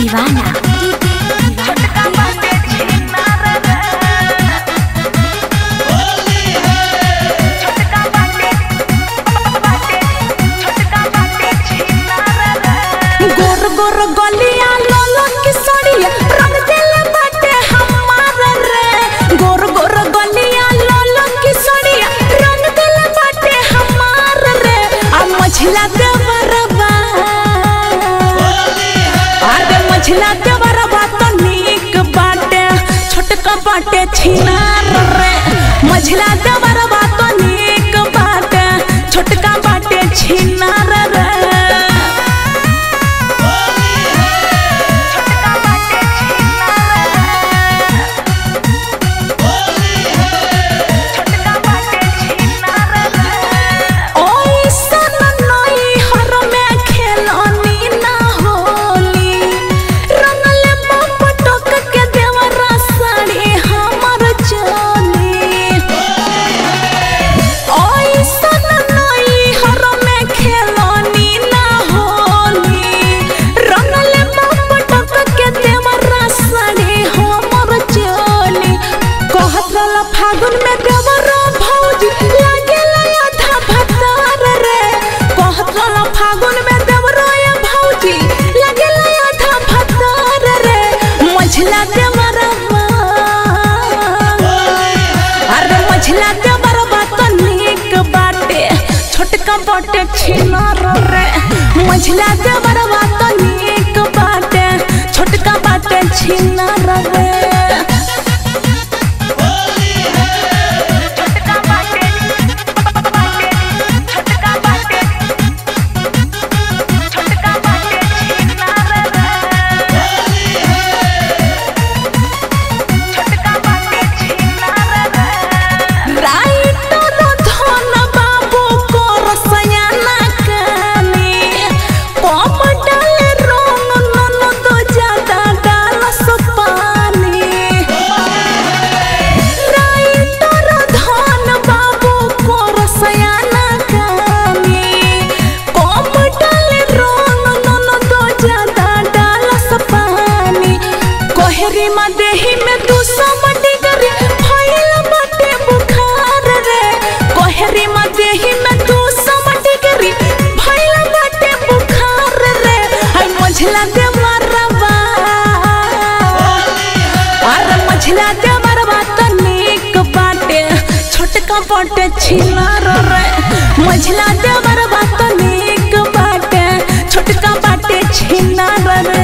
दीवाना गोर गोर गलिया लोलो की सड़िया रंग दिल बाटे हमार रे। गोर गोर गलिया लोलो की सड़िया रंग दिल बाटे हमार रे। आ मछला देवरबा अरे मछला देवरबा तो नीक बाटे छोटका बाटे छिनार रे। मछला देवरबा तो नीक बाटे छोटका बाटे छिनार रे। फागुन में देवरो भौजी लागेला आधा भतार रे। कहतला फागुन में देवरो या भौजी लागेला आधा भतार रे। मछला देवरबा अरे मछला देवरबा तो नीक बाटे छोटका बाटे छिनार रे। मछला देवरबा तो नीक बाटे छोटका बाटे छिनार रे। देही में 200 डिग्री फैल बाटे बुखार रे। कोहरी में देही में 200 डिग्री फैल बाटे बुखार रे। हाय मछला देवरबा अरे मछला देवरबा तो नीक बाटे छोटका बाटे छिनार रे। मछला देवरबा तो नीक बाटे छोटका बाटे छिनार रे।